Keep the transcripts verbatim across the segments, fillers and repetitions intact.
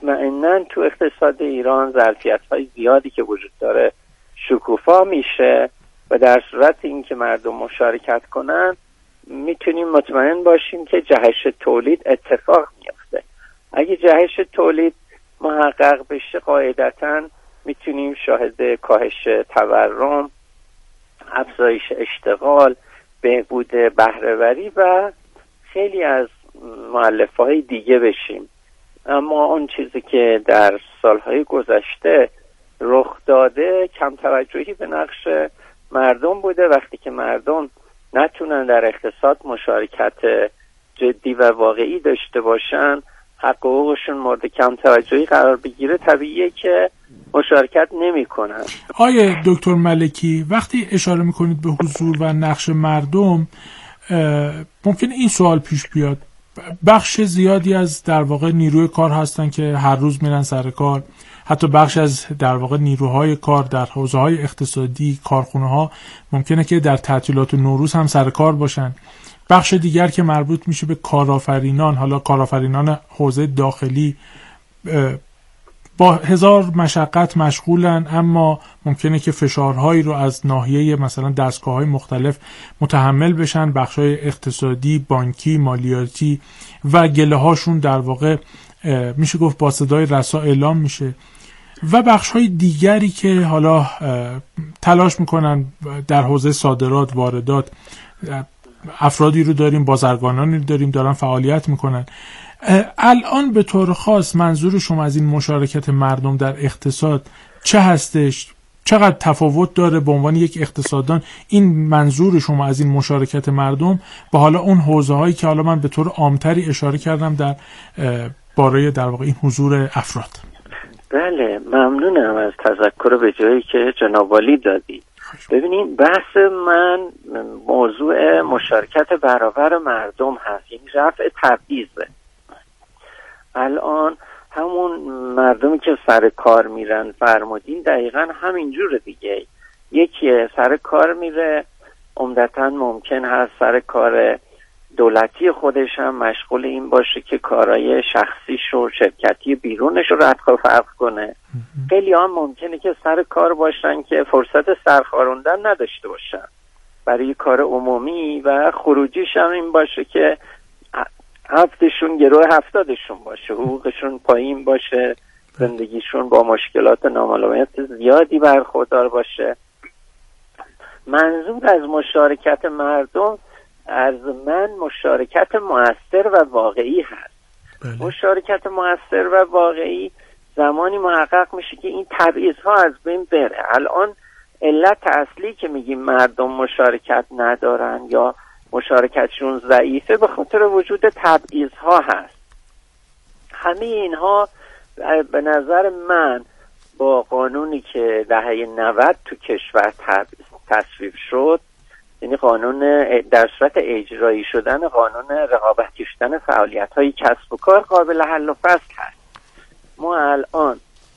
مطمئناً تو اقتصاد ایران ظرفیت‌های زیادی که وجود داره شکوفا میشه و در صورت اینکه مردم مشارکت کنن میتونیم مطمئن باشیم که جهش تولید اتفاق میفته. اگه جهش تولید محقق بشه قاعدتاً میتونیم شاهد کاهش تورم، افزایش اشتغال، بهبود بهره‌وری و خیلی از مؤلفه‌های دیگه بشیم. اما اون چیزی که در سالهای گذشته رخ داده کم توجهی به نقش مردم بوده. وقتی که مردم نتونن در اقتصاد مشارکت جدی و واقعی داشته باشن، حق و حقوقشون مورد کم توجهی قرار بگیره، طبیعیه که مشارکت نمی کنن. آیه دکتر ملکی، وقتی اشاره میکنید به حضور و نقش مردم، ممکنه این سوال پیش بیاد: بخش زیادی از در واقع نیروی کار هستن که هر روز میرن سر کار، حتی بخش از در واقع نیروهای کار در حوزه‌های اقتصادی، کارخونه‌ها ممکنه که در تعطیلات نوروز هم سر کار باشن. بخش دیگر که مربوط میشه به کارآفرینان، حالا کارآفرینان حوزه داخلی، با هزار مشقت مشغولن، اما ممکنه که فشارهایی رو از ناحیه مثلا دستگاه‌های مختلف متحمل بشن. بخش‌های اقتصادی، بانکی، مالیاتی و گله‌هاشون در واقع میشه گفت با صدای رسا اعلام میشه. و بخش‌های دیگری که حالا تلاش میکنن در حوزه صادرات، واردات، افرادی رو داریم، بازرگانانی رو داریم دارن فعالیت میکنن. الان به طور خاص منظور شما از این مشارکت مردم در اقتصاد چه هستش؟ چقدر تفاوت داره به عنوان یک اقتصاددان این منظور شما از این مشارکت مردم با حالا اون حوزه هایی که حالا من به طور عامتری اشاره کردم در باره در واقع این حضور افراد؟ بله، ممنونم از تذکر به جایی که جناب عالی دادی. ببینید، بحث من موضوع مشارکت برابر مردم هست، یعنی رفع تبعیضه. الان همون مردمی که سر کار میرن فرمودین دقیقا همینجوره دیگه. یکی سر کار میره، عمدتاً ممکن هست سر کار دولتی خودش هم مشغول این باشه که کارهای شخصیش و شرکتی بیرونش رو ردخ و فرق کنه. خیلی هم ممکنه که سر کار باشن که فرصت سرخاروندن نداشته باشن برای کار عمومی و خروجیش هم این باشه که هفتشون گروه هفتادشون باشه، حقوقشون پایین باشه، زندگیشون با مشکلات نامعلومیت زیادی برخوردار باشه. منظور از مشارکت مردم از من مشارکت مؤثر و واقعی هست. بله. مشارکت مؤثر و واقعی زمانی محقق میشه که این تبعیض‌ها از بین بره. الان علت اصلی که میگیم مردم مشارکت ندارن یا مشارکتشون ضعیفه به خاطر وجود تبعیض‌ها هست. همه اینها به نظر من با قانونی که دهه نود تو کشور تصویب شد، یعنی قانون در صورت اجرایی شدن قانون رقابت کشیدن فعالیت‌های کسب و کار، قابل حل و فصل هست. ما الان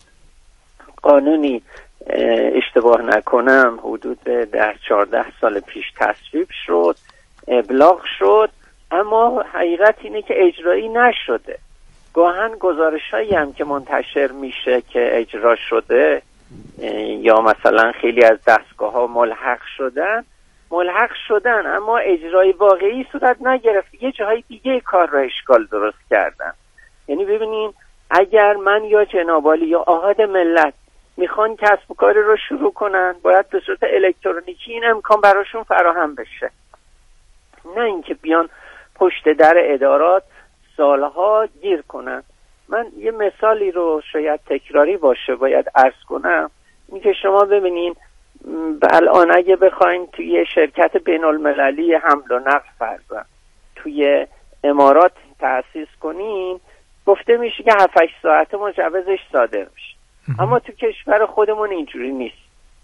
قانونی اشتباه نکنم حدود ده چهارده سال پیش تصویب شد، ابلاغ شد، اما حقیقت اینه که اجرایی نشده. گاهن گزارش‌هایی هم که منتشر میشه که اجرا شده یا مثلا خیلی از دستگاه‌ها ملحق شدن ملحق شدن اما اجرای واقعی صورت نگرفت. یه جاهای دیگه کار را اشکال درست کردن. یعنی ببینین، اگر من یا جناب عالی یا آحاد ملت میخوان کسب و کار رو شروع کنن، باید به صورت الکترونیکی این امکان براشون فراهم بشه، نه اینکه بیان پشت در ادارات سالها گیر کنن. من یه مثالی رو شاید تکراری باشه باید عرض کنم. این که شما ببینین الان اگه بخواین توی شرکت بین المللی حمل و نقل فرضاً توی امارات تأسیس کنین، گفته میشه که هفت هشت ساعت مجوزش صادر میشه، اما تو کشور خودمون اینجوری نیست.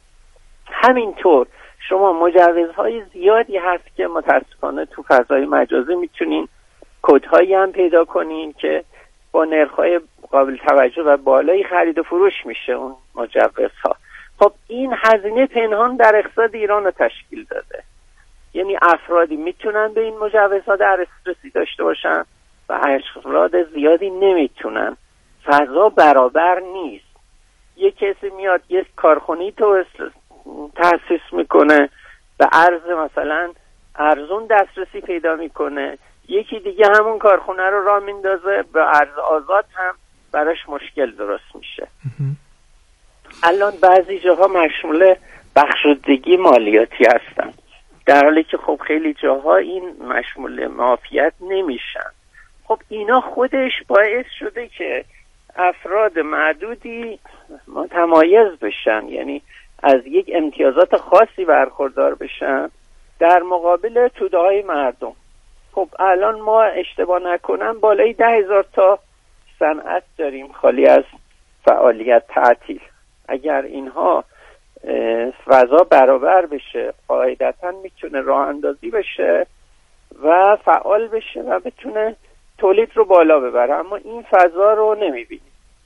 همینطور شما مجوزهای زیادی هست که متاسفانه تو فضای مجازی میتونین کدهایی هم پیدا کنین که با نرخ‌های قابل توجه و بالایی خرید و فروش میشه اون مجوزها. خب این هزینه پنهان در اقتصاد ایران رو تشکیل داده. یعنی افرادی میتونن به این مجوزها دسترسی داشته باشن و افراد زیادی نمیتونن. فضا برابر نیست. یه کسی میاد یه کارخونی تو تأسیس میکنه، به ارز مثلا ارزون دسترسی پیدا میکنه، یکی دیگه همون کارخونه رو راه میندازه به ارز آزاد، هم براش مشکل درست میشه. الان بعضی جاها مشمول بخشودگی مالیاتی هستن، در حالی که خب خیلی جاها این مشمول معافیت نمیشن. خب اینا خودش باعث شده که افراد معدودی متمایز بشن، یعنی از یک امتیازات خاصی برخوردار بشن در مقابل توده‌های مردم. خب الان ما اشتباه نکنم بالای ده هزار تا صنعت داریم خالی از فعالیت تعطیل. اگر اینها فضا برابر بشه قاعدتاً میتونه راه اندازی بشه و فعال بشه و بتونه تولید رو بالا ببره، اما این فضا رو نمیبینیم.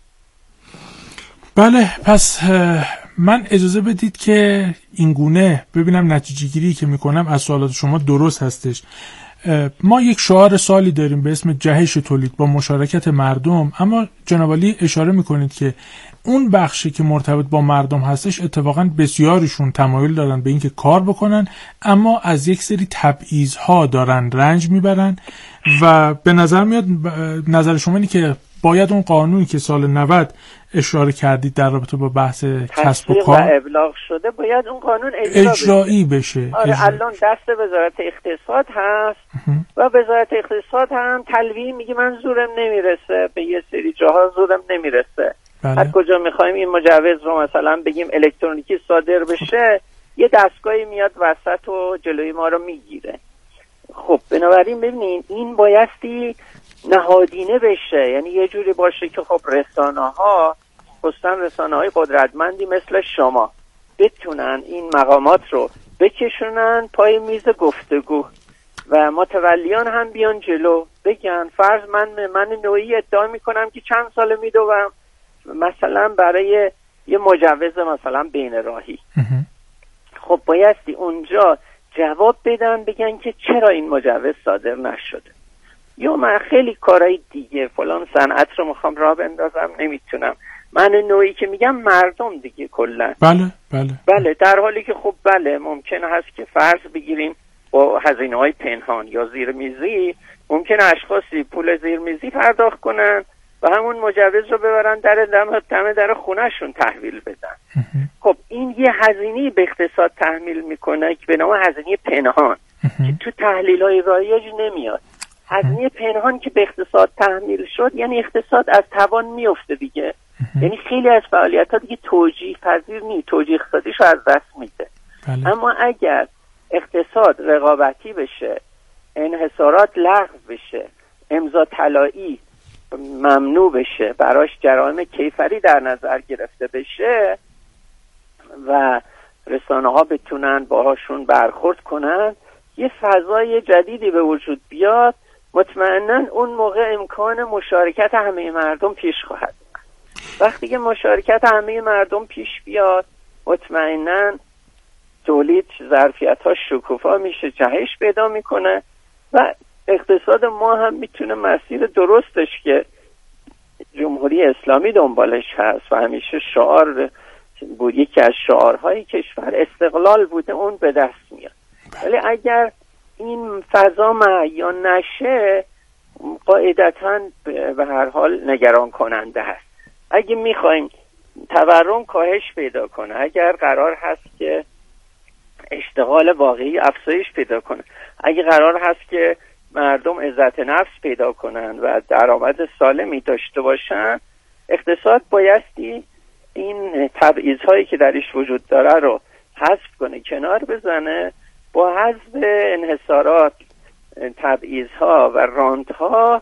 بله، پس من اجازه بدید که این گونه ببینم نتیجه گیری که میکنم از سوالات شما درست هستش. ما یک شعار سالی داریم به اسم جهش تولید با مشارکت مردم، اما جناب عالی اشاره میکنید که اون بخشی که مرتبط با مردم هستش اتفاقا بسیاریشون تمایل دارن به اینکه کار بکنن، اما از یک سری تبعیض‌ها دارن رنج میبرن و به نظر میاد نظر شما اینه که باید اون قانونی که سال نود اشاره کردید در رابطه با بحث کسب و کار و ابلاغ شده باید اون قانون اجرا اجرایی بشه, بشه. آره اجرا. الان دست وزارت اقتصاد هست و وزارت اقتصاد هم تلویح میگه من زورم نمیرسه، به یه سری جاها زورم نمیرسه. بله. هر کجا میخوایم این مجوز رو مثلا بگیم الکترونیکی صادر بشه، یه دستگاهی میاد وسط و جلوی ما رو میگیره. خب بنابراین ببینید این بایستی نهادینه بشه، یعنی یه جوری باشه که خب رسانه ها، خصوصا رسانه های قدرتمندی مثل شما بتونن این مقامات رو بکشونن پای میز گفتگو و متولیان هم بیان جلو بگن فرض من من نوعی ادعا میکنم که چند سال میدوم مثلا برای یه مجوز مثلا بین راهی. خب بایستی اونجا جواب بدن بگن که چرا این مجوز صادر نشده، یا من خیلی کارهای دیگه فلان صنعت رو میخوام راه بندازم نمیتونم. من نوعی که میگم مردم دیگه کلا. بله بله بله در حالی که خب بله ممکن هست که فرض بگیریم با هزینه‌های پنهان یا زیرمیزی ممکن اشخاصی پول زیرمیزی پرداخت کنن و همون مجوز رو ببرن در دم دم در خونهشون تحویل بدن. خب این یه هزینه به اقتصاد تحمیل میکنه که به نام هزینه پنهان که تو تحلیل‌های رایج نمیاد. هزینه پنهان که به اقتصاد تحمیل شد یعنی اقتصاد از توان میفته دیگه، یعنی خیلی از فعالیت‌ها دیگه توجیه پذیر نیست، توجیه اقتصادیش از دست میده. بله. اما اگر اقتصاد رقابتی بشه، انحصارات لغو بشه، امضا طلایی ممنوع بشه، براش جرائم کیفری در نظر گرفته بشه و رسانه ها بتونن باهاشون برخورد کنن، یه فضای جدیدی به وجود بیاد، مطمئناً اون موقع امکان مشارکت همه مردم پیش خواهد. وقتی که مشارکت همه مردم پیش بیاد مطمئناً تولید ظرفیت‌ها شکوفا میشه، جهش پیدا میکنه و اقتصاد ما هم میتونه مسیر درستش که جمهوری اسلامی دنبالش هست و همیشه شعار بود، یکی از شعارهای کشور استقلال بوده، اون به دست میاد. ولی اگر این فضا معیان نشه قاعدتاً به هر حال نگران کننده هست. اگه میخوایم تورم کاهش پیدا کنه، اگر قرار هست که اشتغال واقعی افزایش پیدا کنه، اگه قرار هست که مردم عزت نفس پیدا کنن و درآمد سالمی داشته باشن، اقتصاد بایستی این تبعیض‌هایی که درش وجود داره رو حذف کنه، کنار بزنه، با حذف انحصارات، تبعیض‌ها و رانت‌ها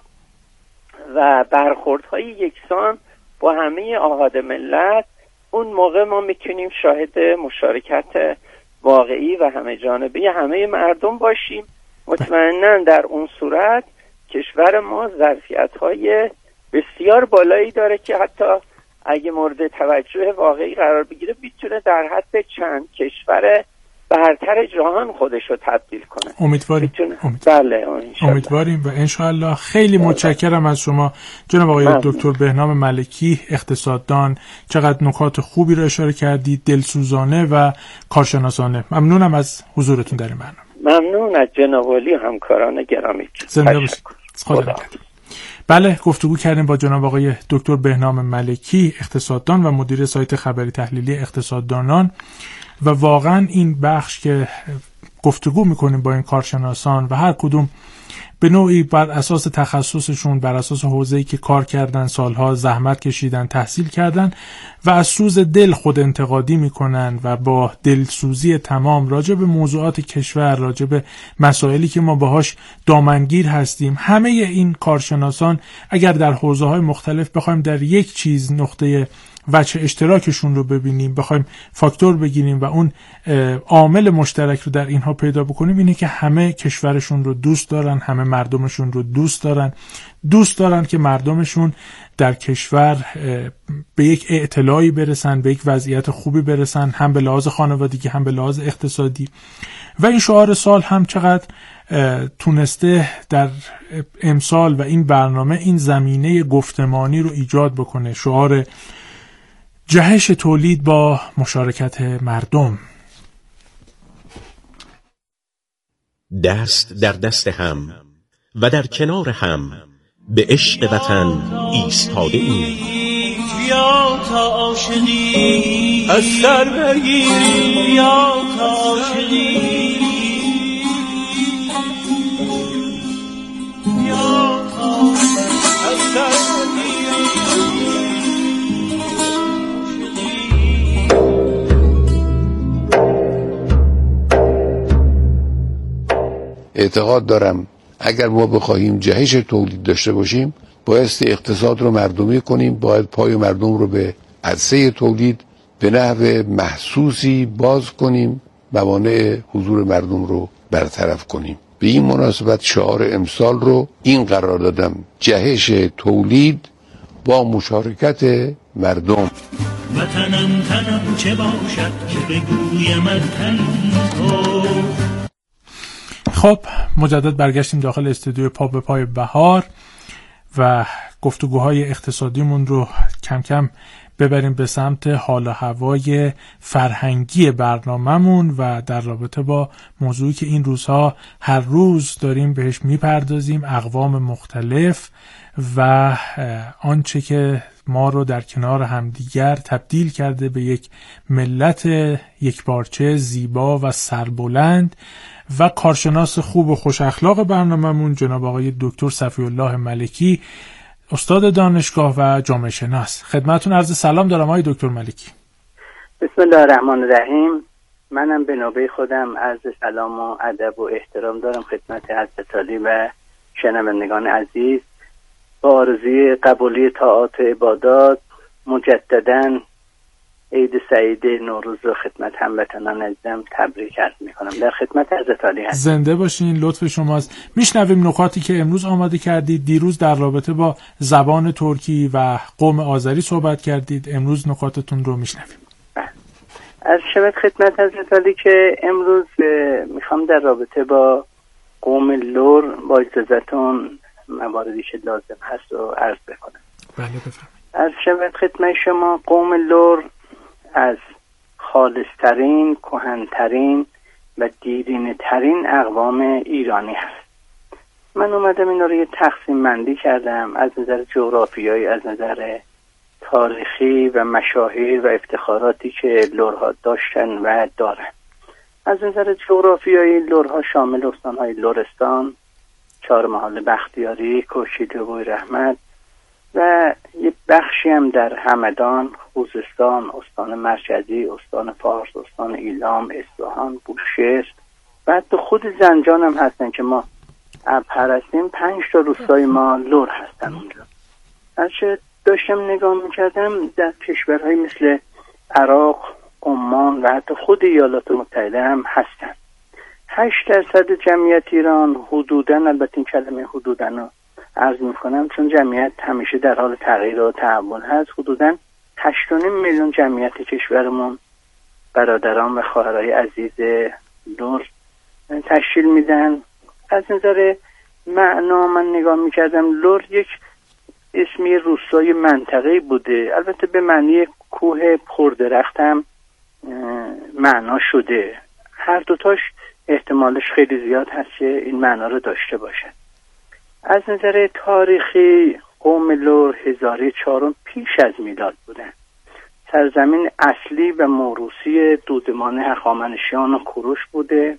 و برخوردهای یکسان با همه آحاد ملت. اون موقع ما میتونیم شاهد مشارکت واقعی و همه جانبه همه مردم باشیم. مطمئناً در اون صورت کشور ما ظرفیت‌های بسیار بالایی داره که حتی اگه مورد توجه واقعی قرار بگیره میتونه در حد چند کشور برتر جهان خودش رو تبدیل کنه. امیدواریم. امیدواریم. بله امیدواریم و انشاءالله. خیلی متشکرم از شما جناب آقای دکتر بهنام ملکی، اقتصاددان. چقدر نکات خوبی رو اشاره کردید، دلسوزانه و کارشناسانه. ممنونم از حضورتون در این برنامه. ممنون از جناب علی همکاران گرامی. زنده باشید. خدا. بله، گفتگو کردیم با جناب آقای دکتر بهنام ملکی، اقتصاددان و مدیر سایت خبری تحلیلی اقتصاددانان. و واقعا این بخش که گفتگو میکنیم با این کارشناسان و هر کدوم به نوعی بر اساس تخصصشون، بر اساس حوزه‌ای که کار کردن، سالها زحمت کشیدن، تحصیل کردن و از سوز دل خود انتقادی میکنن و با دلسوزی تمام راجع به موضوعات کشور، راجع به مسائلی که ما باهاش دامنگیر هستیم. همه این کارشناسان اگر در حوزه‌های مختلف بخوایم در یک چیز نقطه وجه اشتراکشون رو ببینیم، بخوایم فاکتور بگیریم و اون عامل مشترک رو در اینها پیدا بکنیم، اینه که همه کشورشون رو دوست دارن، همه مردمشون رو دوست دارن، دوست دارن که مردمشون در کشور به یک اعتلاعی برسن، به یک وضعیت خوبی برسن، هم به لحاظ خانوادگی هم به لحاظ اقتصادی. و این شعار سال هم چقدر تونسته در امسال و این برنامه این زمینه گفتمانی رو ایجاد بکنه. شعار جهش تولید با مشارکت مردم. دست در دست هم و در کنار هم به عشق وطن ایستاده ایم. بیا تا عاشقی از سر بگیری، بیا تا عاشقی، بیا تا از سر اعتقاد دارم اگر ما بخواهیم جهش تولید داشته باشیم، بایستی اقتصاد رو مردمی کنیم، باید پای مردم رو به عرصه تولید به نحو محسوسی باز کنیم، موانع حضور مردم رو برطرف کنیم. به این مناسبت شعار امسال رو این قرار دادم: جهش تولید با مشارکت مردم. وطنم تنم چه باشد که بگویم تن تو. خب مجدد برگشتیم داخل استودیو پا به پای بهار و گفتگوهای اقتصادیمون رو کم کم ببریم به سمت حال و هوای فرهنگی برنامه‌مون و در رابطه با موضوعی که این روزها هر روز داریم بهش میپردازیم، اقوام مختلف و آنچه که ما رو در کنار همدیگر تبدیل کرده به یک ملت یکپارچه، زیبا و سربلند. و کارشناس خوب و خوش اخلاق برنامه‌مون جناب آقای دکتر صفی‌الله ملکی، استاد دانشگاه و جامعه شناس. خدمتتون عرض سلام دارم آقای دکتر ملکی. بسم الله الرحمن الرحیم. منم به نوبه خودم عرض سلام و ادب و احترام دارم خدمت حضرت عالی و شنوندگان عزیز. با آرزوی قبولی طاعات عبادات مجدداً عید سعید نوروز رو خدمت هموطنان عزیزم تبریک عرض می‌کنم. در خدمت حضرت عالی هستم. زنده باشین، لطف شماست. میشنویم نکاتی که امروز آماده کردید. دیروز در رابطه با زبان ترکی و قوم آذری صحبت کردید، امروز نکاتتون رو میشنویم. از شبت خدمت حضرت عالی که امروز میخوام در رابطه با قوم لور با اجازهتون مواردی که لازم هست رو عرض بکنم. بله بفرمایید. از شبت خدمت شما قوم لور از خالصترین، کهن‌ترین و دیرینه‌ترین اقوام ایرانی هست. من اومدم اینا رو یه تقسیم بندی کردم از نظر جغرافیایی، از نظر تاریخی و مشاهیر و افتخاراتی که لورها داشتن و دارن. از نظر جغرافیایی لورها شامل استان‌های لرستان، چهارمحال بختیاری، کشید و بوی رحمت و یه بخشی هم در همدان، خوزستان، استان مرکزی، استان فارس، استان ایلام، اصفهان، بوشهر و حتی خود زنجان هم هستن که ما ابهر هستیم. پنج تا روستای ما لور هستن اونجا. هرچه داشتم نگاه میکردم در کشورهای مثل عراق، عمان و حتی خود ایالات متحده هم هستن. هشت درصد جمعیت ایران حدوداً، البته این کلمه حدوداً رو عرض میکنم چون جمعیت همیشه در حال تغییر و تحول هست، حدوداً هشت و نیم میلیون جمعیت کشورمون برادران و خواهرای عزیز لور تشکیل میدن. از نظر معنا من نگاه میکردم لور یک اسمی روستای منطقه‌ای بوده، البته به معنی کوه پردرخت هم معنا شده. هر دوتاش احتمالش خیلی زیاد هست که این معنا رو داشته باشد. از نظر تاریخی قوم لور هزاره چهارم پیش از میلاد بودن. سرزمین اصلی و موروثی دودمان هخامنشیان و کوروش بوده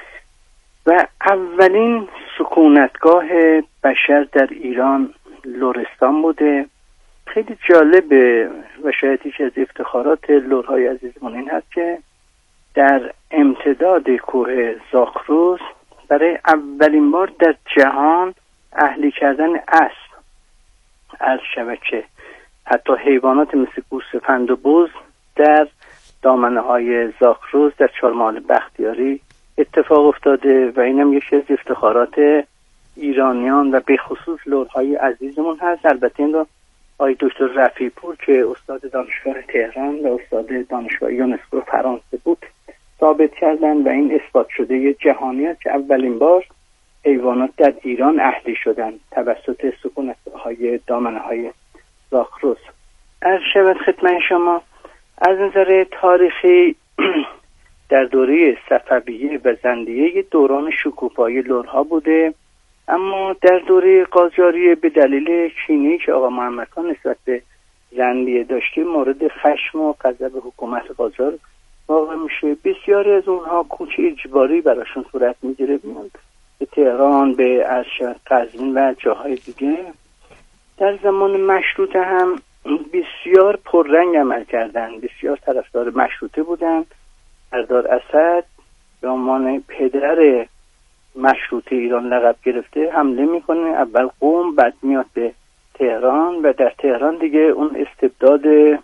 و اولین سکونتگاه بشر در ایران لرستان بوده. خیلی جالبه و شاید یکی از افتخارات لورهای عزیزمون این هست که در امتداد کوه زاگرس برای اولین بار در جهان اهلی کردن اسب از شبکه حتی حیوانات مثل گوسفند و بز در دامنه های زاگرس در چهارمحال بختیاری اتفاق افتاده و اینم یکی از افتخارات ایرانیان و به خصوص لورهای عزیزمون هست. البته این رو آقای دکتر رفیعی پور که استاد دانشگاه تهران و استاد دانشگاه یونسکو فرانسه بود ثابت کردن و این اثبات شده جهانی است که اولین بار حیوانات در ایران اهلی شدن توسط سکونت‌های دامنه‌های زاگرس. از شبت خدمت شما از نظر تاریخی در دوره صفویه و زندیه دوران شکوفایی لورها بوده، اما در دوره قاجاریه به دلیل کینه‌ای که آقا محمد خان نسبت به زندیه داشته مورد خشم و غضب حکومت قاجار واقع میشه. بسیاری از اونها کوچ اجباری براشون صورت میگیره، میان به تهران، به قزوین و جاهای دیگه. در زمان مشروطه هم بسیار پررنگ عمل کردن، بسیار طرفدار مشروطه بودن. سردار اسد به عنوان پدر مشروطه ایران لقب گرفته حمله میکنه، اول قم بعد میاد به تهران و در تهران دیگه اون استبداد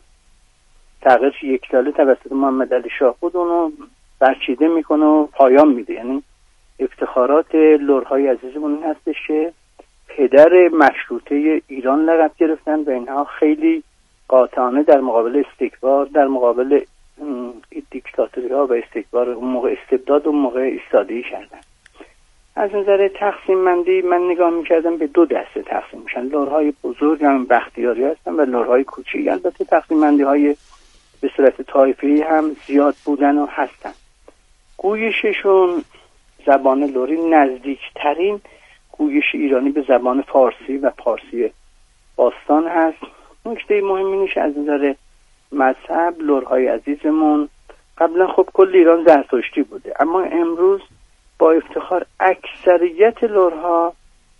تغییر یک ساله توسط محمد علی شاه بود اونو برچیده میکنه و پایان میده. یعنی افتخارات لورهای عزیزمون این هستش که پدر مشروطه ایران لقب گرفتن و اینها خیلی قاطعانه در مقابل استکبار، در مقابل دیکتاتوری ها و استکبار اون موقع استبداد اون موقع ایستادگی کردن. از نظر تقسیم بندی من نگاه میکردم به دو دسته تقسیم میشن. لورهای بزرگ هم بختیاری هستن و لورهای کوچیک. البته تقسیم بندی های به صورت طایفه‌ای هم زیاد بودن و هستن. گویششون زبان لوری نزدیکترین گویش ایرانی به زبان فارسی و پارسی باستان هست. نکته مهم اینه از نظر مذهب لورهای عزیزمون قبلا خب کل ایران زرتشتی بوده، اما امروز با افتخار اکثریت لورها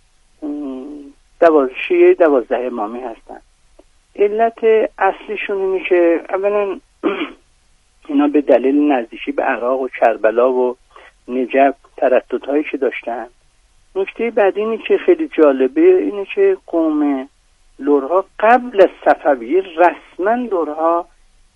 دواز شیعه دوازده امامی هستن. علت اصلیشون اینه که اولا اینا به دلیل نزدیکی به عراق و کربلا و نجف ترددهایی که داشتن. نکته بعدی اینه که خیلی جالبه اینه که قوم لورها قبل از صفویه رسما لورها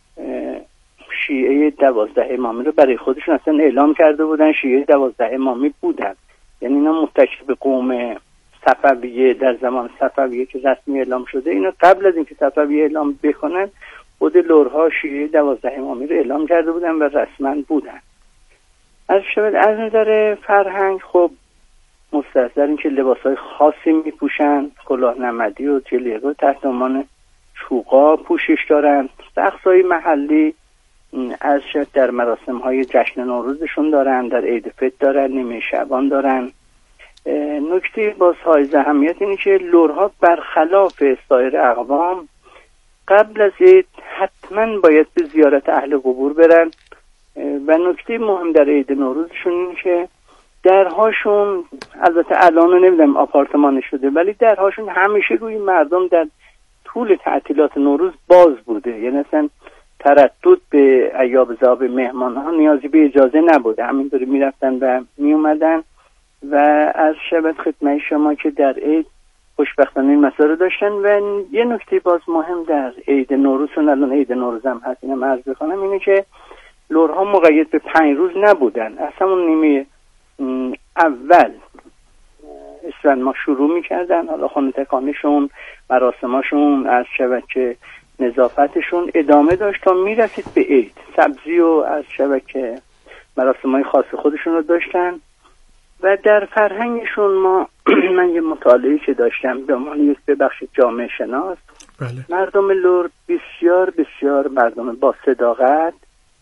شیعه دوازده امامی رو برای خودشون اصلا اعلام کرده بودن، شیعه دوازده امامی بودن. یعنی اینا متکی به قوم صفویه در زمان صفویه که رسمی اعلام شده، اینا قبل از اینکه صفویه اعلام بکنن خود لورها شیعه دوازده امامی رو اعلام کرده بودن و رسما بودن. از شبه از نظر فرهنگ خب مستحضر این که لباسهای خاصی میپوشن، کلاه نمدی و جلیقه تحت عنوان چوغا پوشش دارن. رقصهای محلی از شد در مراسم های جشن نوروزشون دارن، در عید فطر دارن، نیمه شعبان دارن. نکته باز های اهمیت اینه که لورها برخلاف سایر اقوام قبل از عید حتما باید به زیارت اهل قبور برن و نکته مهم در عید نوروزشون اینه که درهاشون، البته الان نمیدونم آپارتمان شده، ولی درهاشون همیشه روی مردم در طول تعطیلات نوروز باز بوده. یعنی اصلا تردد به ایاب زاب مهمان ها نیازی به اجازه نبوده، همینطوری میرفتن و میومدن. و از شبت خدمت شما که در عید خوشبختانه این مسئله داشتن. و یه نکته باز مهم در عید نوروز، الان عید نوروز هم هست اینم عرض بکنم، اینه که لورها مقید به پنج روز نبودن. از همون نیمه اول اسفند ما شروع میکردن، حالا خانه تکانشون، مراسماشون، از شبکه نظافتشون ادامه داشت تا میرسید به عید. سبزی و از شبکه مراسم‌های خاص خودشون رو داشتن و در فرهنگشون ما من یه مطالعه‌ای که داشتم به عنوان یک بخش جامعه شناس، بله. مردم لر بسیار بسیار مردم با صداقت،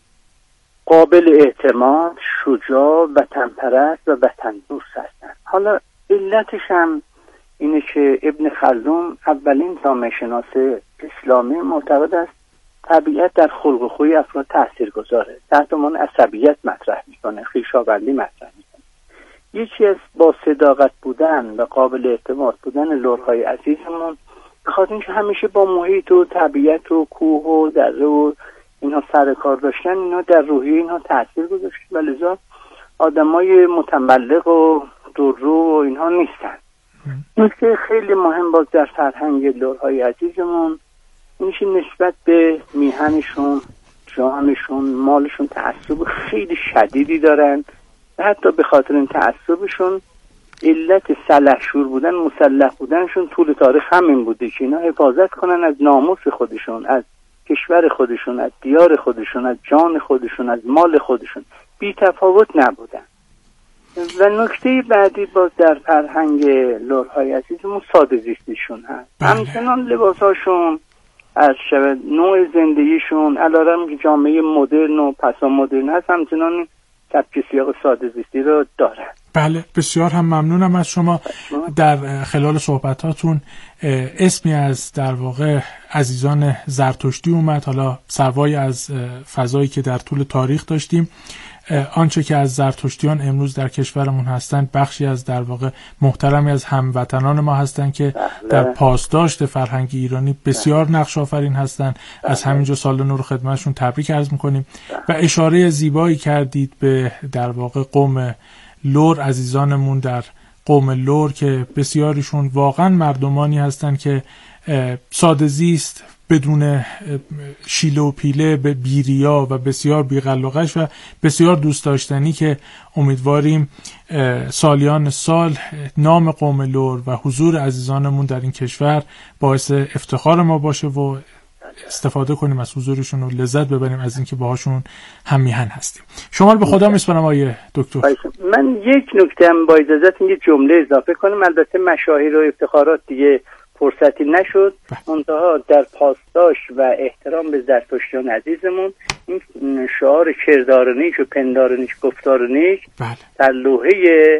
قابل اعتماد، شجاع، وطن پرست و وطن دوست هستند. حالا علتش هم اینه که ابن خلدون اولین جامعه شناس اسلامی معتقد است طبیعت در خلق و خوی افراد تاثیرگذاره، تحت عنوان عصبیت مطرح میکنه، خویشاوندی مطرح میکنه. یکی از با صداقت بودن و قابل اعتماد بودن لرهای عزیزمون بخاطر اینکه همیشه با محیط و طبیعت و کوه و دره و اینها سر کار داشتن، اینا در روحیه اینها تاثیر گذاشت و لذا آدمای متملق و دررو و اینها نیستن. نکته خیلی مهم باز در فرهنگ لرهای عزیزمون اینکه نسبت به میهنشون، جانشون، مالشون تعصب خیلی شدیدی دارن و حتی به خاطر این تعصبشون علت سلحشور بودن، مسلح بودنشون طول تاریخ همین بوده که اینا حفاظت کنن از ناموس خودشون، از کشور خودشون، از دیار خودشون، از جان خودشون، از مال خودشون. بی تفاوت نبودن. و نکته بعدی باز در فرهنگ لرهای عزیزمون ساده زیستیشون هست. همچنان لباساشون، از شب نوع زندگیشون، علارم که جامعه مدرن و پسا مدرن هست، همچنان سبک سیاق ساده زیستی رو دارن. بله، بسیار هم ممنونم از شما. در خلال صحبتاتون اسمی از در واقع عزیزان زرتشتی اومد، حالا سوای از فضایی که در طول تاریخ داشتیم، آنچه که از زرتشتیان امروز در کشورمون هستند بخشی از در واقع محترمی از هموطنان ما هستند که در پاسداشت فرهنگ ایرانی بسیار نقش آفرین هستند. از همینجا سال نو رو خدمتشون تبریک عرض میکنیم و اشاره زیبایی کردید به در واقع قوم لر، عزیزانمون در قوم لر که بسیاریشون واقعا مردمانی هستند که ساده زیست، بدون شیله و پیله، به بیریا و بسیار بی‌غلغش و بسیار دوست داشتنی، که امیدواریم سالیان سال نام قوم لر و حضور عزیزانمون در این کشور باعث افتخار ما باشه و استفاده کنیم از حضورشون و لذت ببریم از اینکه باهاشون هم میهن هستیم. شما رو به خدا میسپارم آقای دکتر. من یک نکته هم با اجازهتون یه جمله اضافه کنم. البته مشاهیر و افتخارات دیگه فرصتی نشد، منتها در پاسداشت و احترام به زرتشتیان عزیزمون این شعار کردار نیک و پندار نیک گفتار نیک در لوحه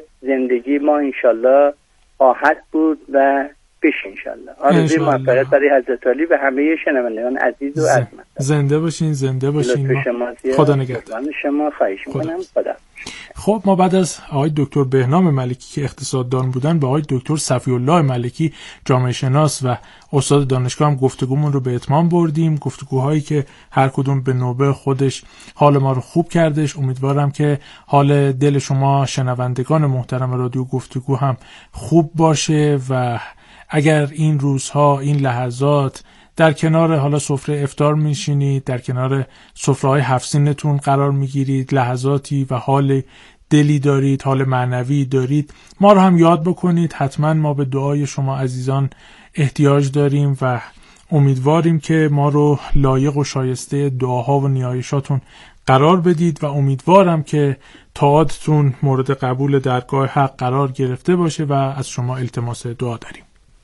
زندگی ما انشالله خواهد بود و بشه انشالله. آرزوی موفقیت برای حضرت علی و همه شنوندگان عزیز و ارجمند. زنده باشین، زنده باشین. خدا نگهدار. شما خواهش می‌کنم. خدا. خب ما بعد از آقای دکتر بهنام ملکی که اقتصاددان بودن با آقای دکتر صفی الله ملکی جامعه شناس و استاد دانشگاه هم گفتگومون رو به اتمام بردیم. گفتگوهایی که هر کدوم به نوبه خودش حال ما رو خوب کردش. امیدوارم که حال دل شما شنوندگان محترم رادیو گفتگو هم خوب باشه و اگر این روزها، این لحظات در کنار حالا سفره افطار میشینید، در کنار سفره‌های هفت سینتون قرار میگیرید، لحظاتی و حال دلی دارید، حال معنوی دارید، ما رو هم یاد بکنید. حتما ما به دعای شما عزیزان احتیاج داریم و امیدواریم که ما رو لایق و شایسته دعاها و نیایشاتون قرار بدید و امیدوارم که طاعتتون مورد قبول درگاه حق قرار گرفته باشه و از شما التماس دعا داریم.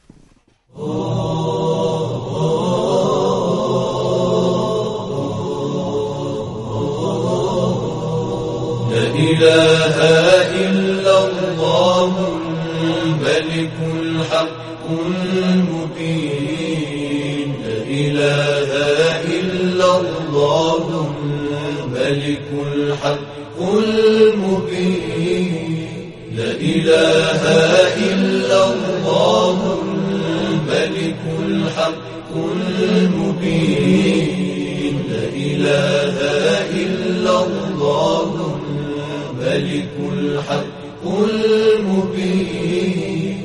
لا إله إلا الله الملك الحق المبين لا إله إلا الله الملك الحق المبين لا إله إلا الله الملك الحق المبين لا إله إلا الله الملك الحق المبين.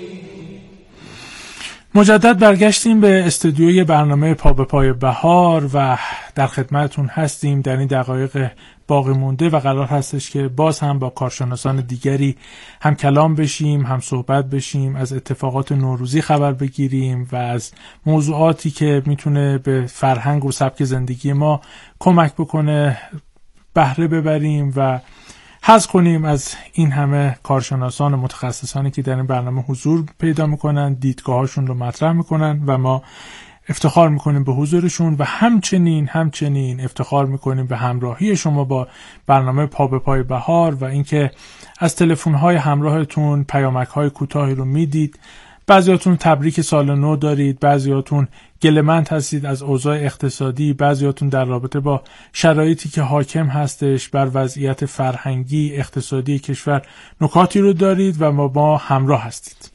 مجدد برگشتیم به استودیوی برنامه پا به پای بهار و در خدمتتون هستیم در این دقایق باقی مونده و قرار هستش که باز هم با کارشناسان دیگری هم کلام بشیم، هم صحبت بشیم، از اتفاقات نوروزی خبر بگیریم و از موضوعاتی که میتونه به فرهنگ و سبک زندگی ما کمک بکنه بهره ببریم و حظ کنیم از این همه کارشناسان و متخصصانی که در این برنامه حضور پیدا میکنن، دیدگاهاشون رو مطرح میکنن و ما افتخار میکنیم به حضورشون و همچنین همچنین افتخار میکنیم به همراهی شما با برنامه پا به پای بهار و اینکه از تلفن‌های همراهتون پیامک‌های کوتاهی رو میدید. بعضیاتون تبریک سال نو دارید، بعضیاتون گله‌مند هستید از اوضاع اقتصادی، بعضیاتون در رابطه با شرایطی که حاکم هستش بر وضعیت فرهنگی اقتصادی کشور نکاتی رو دارید و ما با همراه هستید.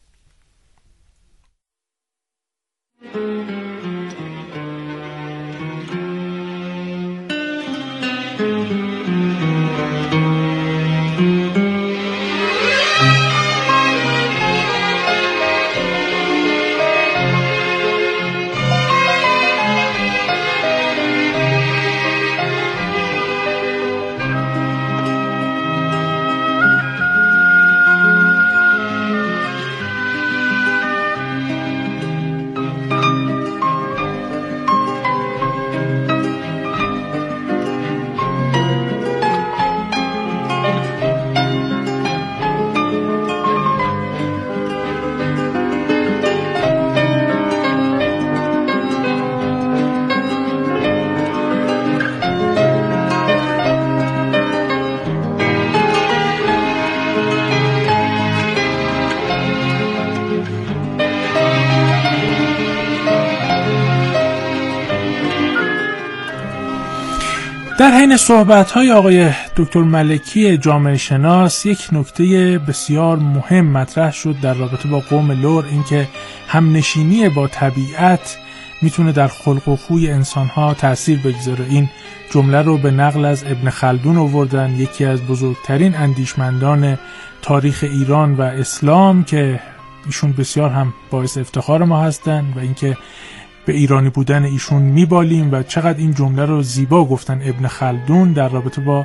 در حین صحبت‌های آقای دکتر ملکی جامعه شناس یک نکته بسیار مهم مطرح شد در رابطه با قوم لر، اینکه همنشینی با طبیعت میتونه در خلق و خوی انسان‌ها تأثیر بگذاره. این جمله رو به نقل از ابن خلدون آوردن، یکی از بزرگترین اندیشمندان تاریخ ایران و اسلام که ایشون بسیار هم باعث افتخار ما هستن و اینکه به ایرانی بودن ایشون میبالیم و چقدر این جمله رو زیبا گفتن ابن خلدون در رابطه با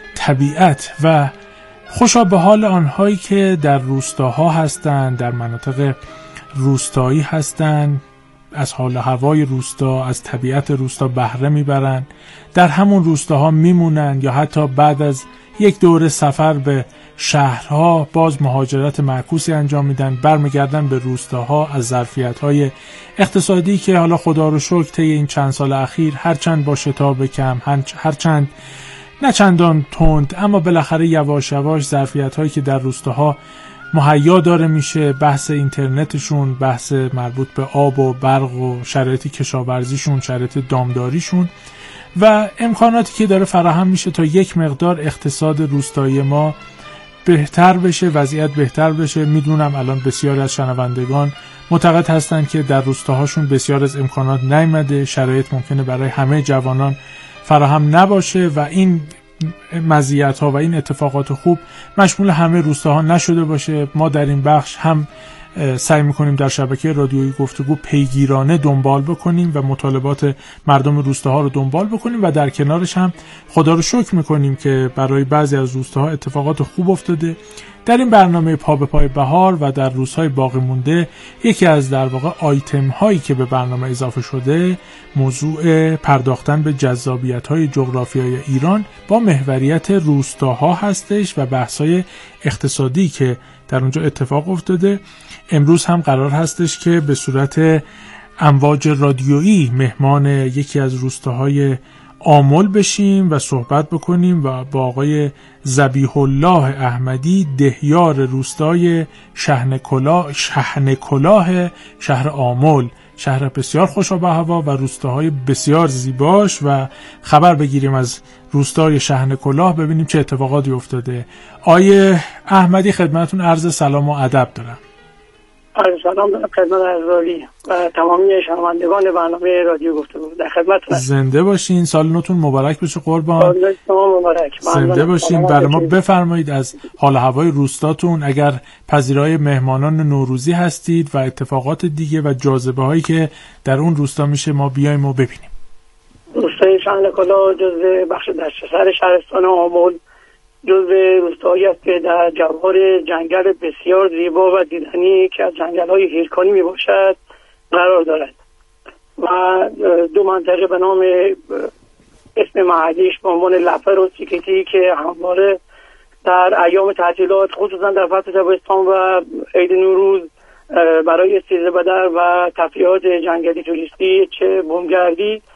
طبیعت. و خوشا به حال آنهایی که در روستاها هستند، در مناطق روستایی هستند، از حال هوای روستا، از طبیعت روستا بهره میبرن، در همون روستاها میمونن یا حتی بعد از یک دوره سفر به شهرها باز مهاجرت معکوسی انجام میدن، برمیگردن به روستاها از ظرفیت‌های اقتصادی که حالا خدا رو شکر طی این چند سال اخیر هرچند با شتاب کم، هرچند نه چندان تند، اما بالاخره یواش یواش ظرفیت‌هایی که در روستاها مهیا داره میشه، بحث اینترنتشون، بحث مربوط به آب و برق و شرایط کشاورزیشون، شرایط دامداریشون و امکاناتی که داره فراهم میشه تا یک مقدار اقتصاد روستایی ما بهتر بشه، وضعیت بهتر بشه. میدونم الان بسیاری از شنوندگان معتقد هستن که در روستاهاشون بسیار از امکانات نیامده، شرایط ممکنه برای همه جوانان فراهم نباشه و این مزیت‌ها و این اتفاقات خوب مشمول همه روستاها نشده باشه. ما در این بخش هم سعی میکنیم در شبکه رادیویی گفتگو پیگیرانه دنبال بکنیم و مطالبات مردم روستاها رو دنبال بکنیم و در کنارش هم خدا رو شکر میکنیم که برای بعضی از روستاها اتفاقات خوب افتاده. در این برنامه پا به پای بهار و در روزهای باقی مونده یکی از در واقع آیتم هایی که به برنامه اضافه شده موضوع پرداختن به جذابیت های جغرافیایی ایران با محوریت روستاها هستش و بحث‌های اقتصادی که در اونجا اتفاق افتاده. امروز هم قرار هستش که به صورت امواج رادیویی مهمان یکی از روستاهای آمل بشیم و صحبت بکنیم و با آقای ذبیح الله احمدی، دهیار روستای شحنه‌کلاه شحنه‌کلاه شهر آمل، شهر بسیار خوشا به هوا و روستاهای بسیار زیباش، و خبر بگیریم از روستای شحنه‌کلاه ببینیم چه اتفاقاتی افتاده. آقای احمدی خدمتتون عرض سلام و ادب دارم. عرض سلام دارم خدمت عزیزی و تمامی شنوندگان برنامه رادیو گفتگو. در خدمتتون. زنده باشین، سال نوتون مبارک بشه قربان. سال نو مبارک. زنده باشین. برای ما بفرمایید از حال هوای روستاتون، اگر پذیرای مهمانان نوروزی هستید و اتفاقات دیگه و جاذبه هایی که در اون روستا میشه ما بیایم و ببینیم. روستای شحنه‌کلاه جزو بخش دشت‌سر شهرستان آمل جزو روستایی است که در جوار جنگل بسیار زیبا و دیدنی که از جنگل‌های هیرکانی میباشد قرار دارد و دو منطقه به نام اسم محلیش به عنوان لفر و سیکتی که همواره در ایام تعطیلات خصوصا در فصل تابستان و عید نوروز برای سیزده بدر و تفریحات جنگلی توریستی چه بومگردی